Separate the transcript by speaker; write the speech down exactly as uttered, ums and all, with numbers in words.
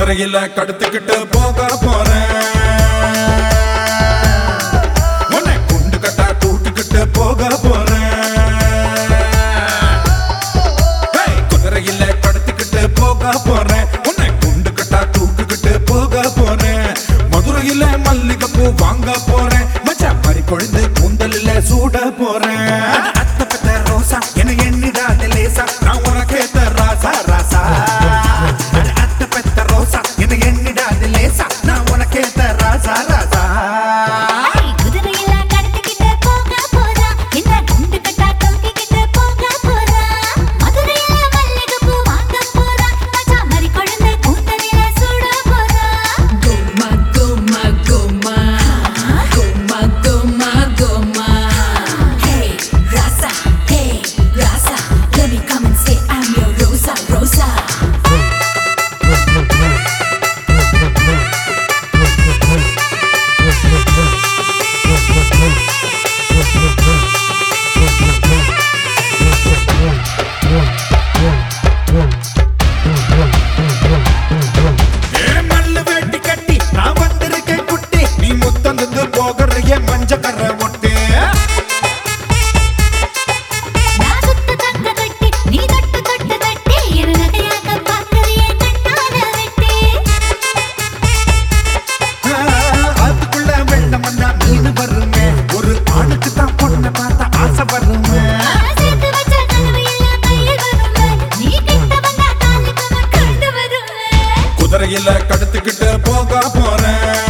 Speaker 1: குதிரையில கடத்துக்கிட்டு போக போறேன் உன்னை குண்டு கட்டா தூக்கிக்கிட்டு போக போறேன் குதிரையில கடத்துக்கிட்டு போக போறேன் உன்னை குண்டு கட்டா தூக்கிக்கிட்டு போக போறேன் மதுரையில மல்லிகைப்பூ வாங்க போறேன் மச்சான் பறி கொழுந்து கூந்தலில சூட போறேன் அத்த பெத்த ரோசா என்ன எண்ணிடாத லேசா நான் உனக்கேத்த ராசா ராசா குதிரையில கடத்துக்கிட்டு போக போறேன்